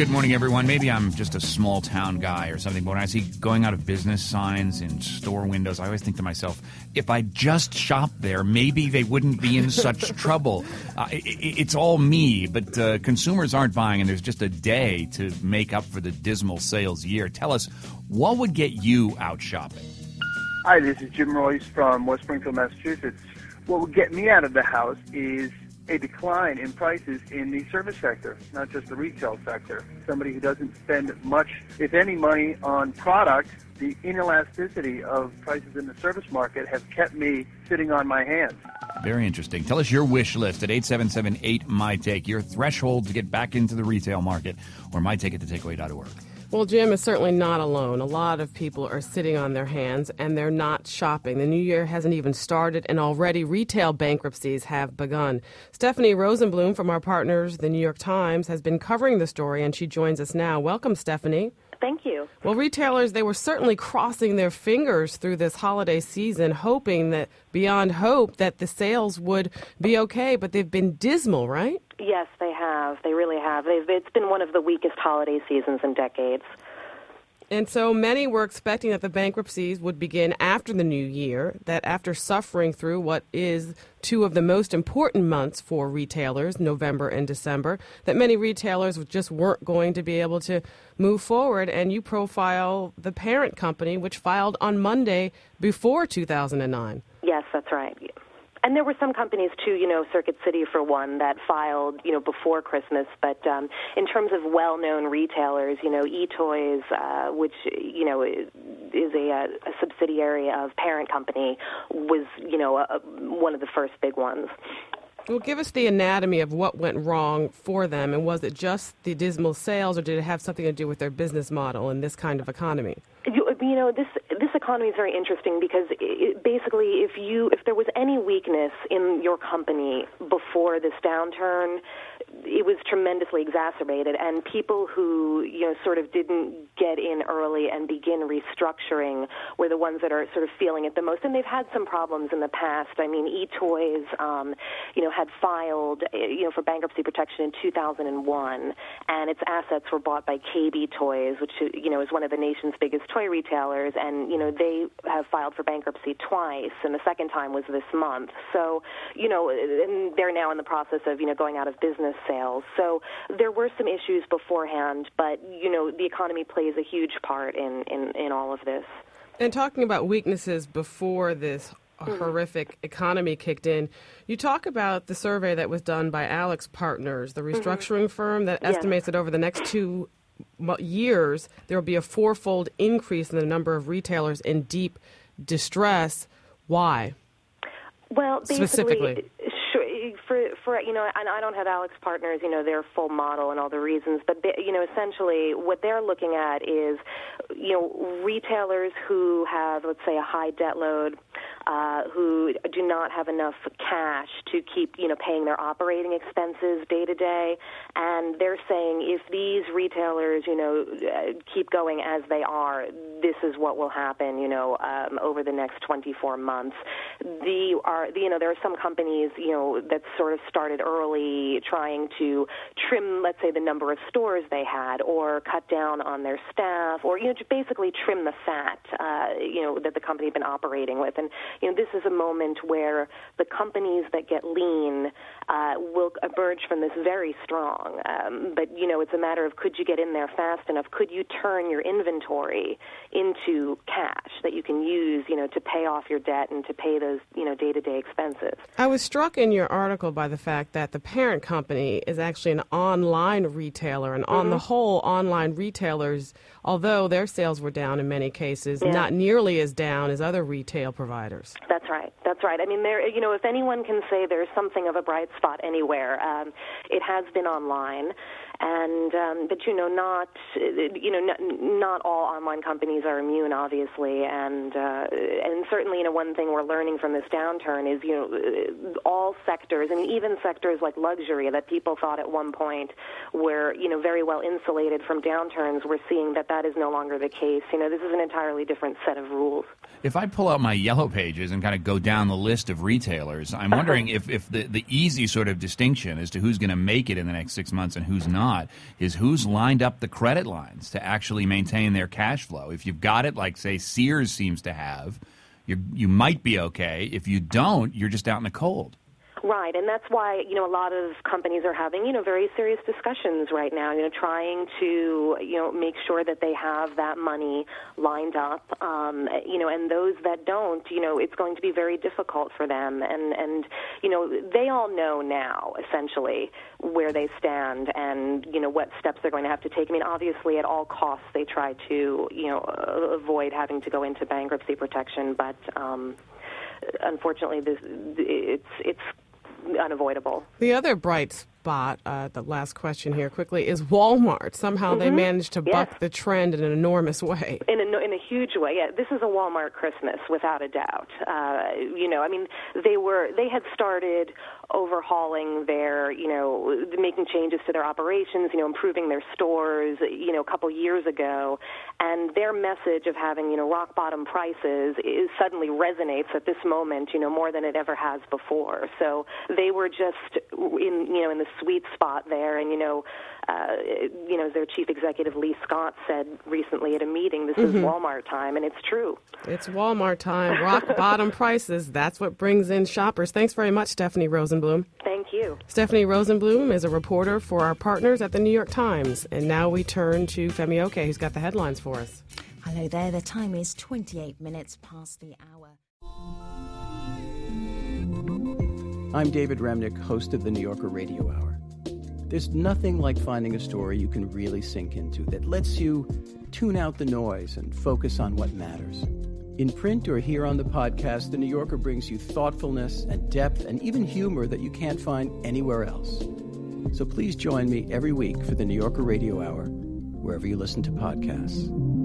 Good morning, everyone. Maybe I'm just a small-town guy or something, but when I see going out of business signs in store windows, I always think to myself, if I just shopped there, maybe they wouldn't be in such trouble. It's all me, but consumers aren't buying, and there's just a day to make up for the dismal sales year. Tell us, what would get you out shopping? Hi, this is Jim Royce from West Springfield, Massachusetts. What would get me out of the house is a decline in prices in the service sector, not just the retail sector. Somebody who doesn't spend much, if any, money on product, the inelasticity of prices in the service market has kept me sitting on my hands. Very interesting. Tell us your wish list at 877-8-MY-TAKE, your threshold to get back into the retail market, or mytakeatthetakeaway.org. Well, Jim is certainly not alone. A lot of people are sitting on their hands, and they're not shopping. The new year hasn't even started, and already retail bankruptcies have begun. Stephanie Rosenblum from our partners, The New York Times, has been covering the story, and she joins us now. Welcome, Stephanie. Thank you. Well, retailers, they were certainly crossing their fingers through this holiday season, hoping that, beyond hope, that the sales would be okay, but they've been dismal, right? Yes, they have. They really have. It's been one of the weakest holiday seasons in decades. And so many were expecting that the bankruptcies would begin after the new year, that after suffering through what is two of the most important months for retailers, November and December, that many retailers just weren't going to be able to move forward. And you profile the parent company, which filed on Monday before 2009. Yes, that's right. And there were some companies, too, Circuit City, for one, that filed, before Christmas. But in terms of well-known retailers, eToys, which, is a subsidiary of parent company, was, one of the first big ones. Well, give us the anatomy of what went wrong for them. And was it just the dismal sales, or did it have something to do with their business model in this kind of economy? This economy is very interesting because basically if there was any weakness in your company before this downturn, it was tremendously exacerbated, and people who sort of didn't get in early and begin restructuring were the ones that are sort of feeling it the most. And they've had some problems in the past. I mean, eToys, had filed, for bankruptcy protection in 2001, and its assets were bought by KB Toys, which is one of the nation's biggest toy retailers, and they have filed for bankruptcy twice, and the second time was this month. So, and they're now in the process of going out of business sales. So there were some issues beforehand, but the economy plays a huge part in all of this. And talking about weaknesses before this horrific economy kicked in, you talk about the survey that was done by AlixPartners, the restructuring firm that estimates that over the next 2 years there will be a fourfold increase in the number of retailers in deep distress. Why? Well, specifically, for and I don't have AlixPartners, their full model and all the reasons, but essentially what they're looking at is, retailers who have, let's say, a high debt load, who do not have enough cash to keep, paying their operating expenses day to day, and they're saying if these retailers, keep going as they are, this is what will happen, over the next 24 months. There are some companies, that sort of started early trying to trim, let's say, the number of stores they had, or cut down on their staff, or, to basically trim the fat, that the company had been operating with. And, this is a moment where the companies that get lean will emerge from this very strong. But, it's a matter of, could you get in there fast enough? Could you turn your inventory into cash that you can use, to pay off your debt and to pay those, day-to-day expenses? I was struck in your article by the fact that the parent company is actually an online retailer, and on the whole, online retailers, although their sales were down in many cases, not nearly as down as other retail providers. That's right. That's right. I mean, if anyone can say there's something of a bright spot anywhere, it has been online. And but not all online companies are immune, obviously, and certainly one thing we're learning from this downturn is all sectors, and even sectors like luxury that people thought at one point were very well insulated from downturns. We're seeing that is no longer the case. This is an entirely different set of rules. If I pull out my yellow pages and kind of go down the list of retailers, I'm wondering if the easy sort of distinction as to who's going to make it in the next 6 months and who's not not, is who's lined up the credit lines to actually maintain their cash flow. If you've got it, like, say, Sears seems to have, you might be okay. If you don't, you're just out in the cold. Right, and that's why, a lot of companies are having, very serious discussions right now, trying to, make sure that they have that money lined up, and those that don't, it's going to be very difficult for them. And they all know now, essentially, where they stand and, what steps they're going to have to take. I mean, obviously, at all costs, they try to, avoid having to go into bankruptcy protection, but unfortunately, it's unavoidable. The other bright spot, the last question here quickly, is Walmart. Somehow they managed to buck the trend in an enormous way. In a huge way, yeah. This is a Walmart Christmas, without a doubt. They had started overhauling their, making changes to their operations, improving their stores, a couple years ago, and their message of having, rock bottom prices suddenly resonates at this moment, more than it ever has before. So they were just in the sweet spot there, and as their chief executive Lee Scott said recently at a meeting, this is Walmart time, and it's true. It's Walmart time. Rock bottom prices. That's what brings in shoppers. Thanks very much, Stephanie Rosenblum. Thank you. Stephanie Rosenblum is a reporter for our partners at the New York Times. And now we turn to Femi Oke, who's got the headlines for us. Hello there. The time is 28 minutes past the hour. I'm David Remnick, host of the New Yorker Radio Hour. There's nothing like finding a story you can really sink into that lets you tune out the noise and focus on what matters. In print or here on the podcast, The New Yorker brings you thoughtfulness and depth and even humor that you can't find anywhere else. So please join me every week for the New Yorker Radio Hour, wherever you listen to podcasts.